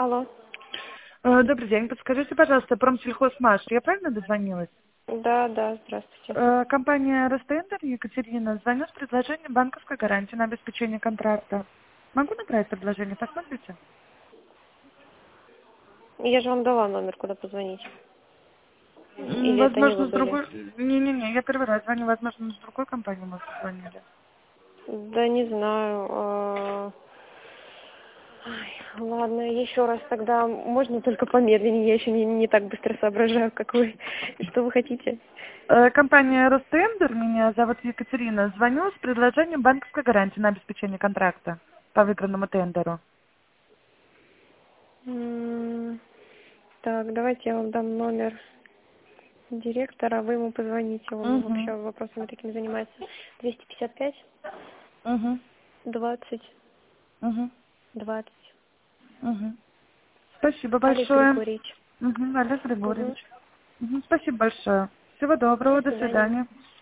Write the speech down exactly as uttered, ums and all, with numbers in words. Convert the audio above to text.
Алло. Э, Добрый день. Подскажите, пожалуйста, Промсельхозмаш. Я правильно дозвонилась? Да, да, здравствуйте. Э, Компания Ростендер, Екатерина, звоню с предложением банковской гарантии на обеспечение контракта. Могу набрать предложение? Посмотрите. Я же вам дала номер, куда позвонить. М, Или это не вы Возможно, с были? другой... Не-не-не, я первый раз звоню. Возможно, с другой компании, может, звонили. Да не знаю. а, Ай, ладно, еще раз тогда. Можно только помедленнее. Я еще не, не так быстро соображаю, как вы. Что вы хотите? Э, Компания Ростендер, меня зовут Екатерина, звоню с предложением банковской гарантии на обеспечение контракта по выигранному тендеру. М, Так, давайте я вам дам номер директора, вы ему позвоните, он Угу. вообще вопросами такими занимается. двести пятьдесят пять Угу. двадцать Угу. двадцать. Угу. Спасибо Олег большое. Григорьевич. Угу, Олег Угу. Григорьевич. Мгм, спасибо большое. Всего доброго, До до свидания. свидания.